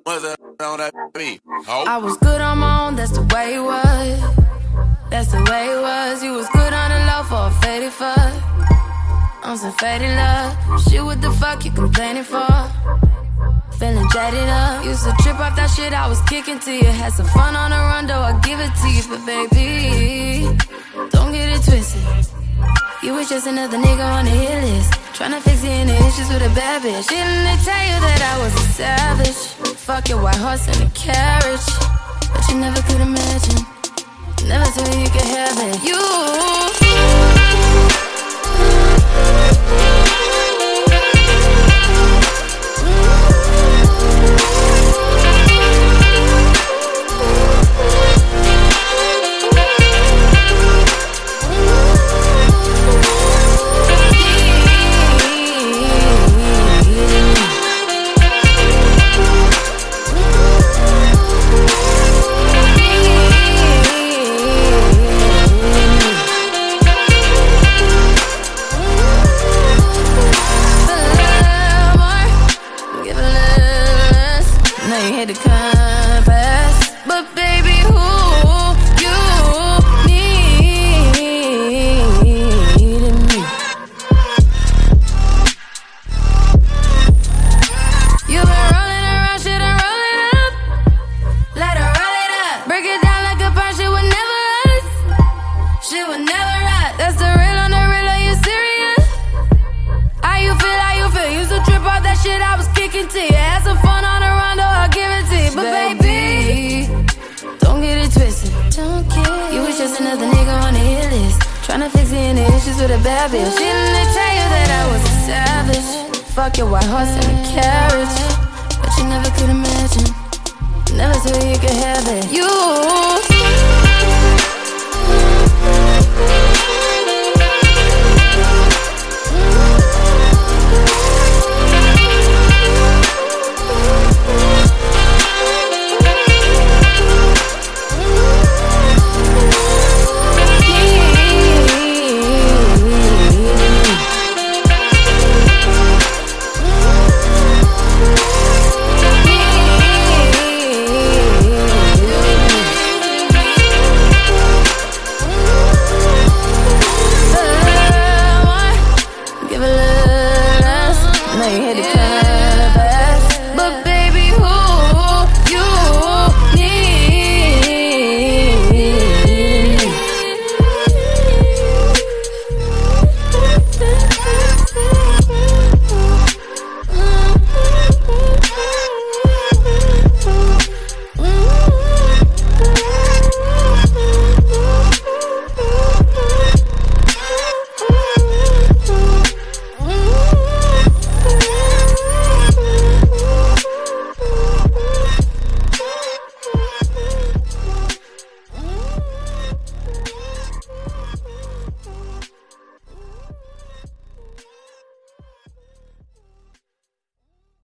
What's that on that beat? Oh. I was good on my own, that's the way it was. That's the way it was. You was good on the low for a faded fuck. On some faded love. Shit, what the fuck you complaining for? Feeling jaded up. Used to trip off that shit I was kicking to you. Had some fun on the run, though I give it to you. But baby, don't get it twisted. You was just another nigga on the hit list, tryna fix any issues with a bad bitch. Didn't they tell you that I was a savage? Fuck your white horse and a carriage. But you never could imagine, never thought you could have it. You hit the compass, but baby, who you needed me. You been rolling around, shit, and roll it up. Let her roll it up. Break it down like a punch, shit would never rust. Shit would never rust. That's the real on the real, are you serious? How you feel, how you feel? Used to trip off that shit I was kicking to you. Had some fun on the run, though I'll give it to you. But baby, don't get it twisted. You was just another nigga on the hit list, tryna fix any issues with a bad bitch. Didn't they tell you that I was a savage? Fuck your white horse and a carriage. But you never could imagine, never thought you could have it. You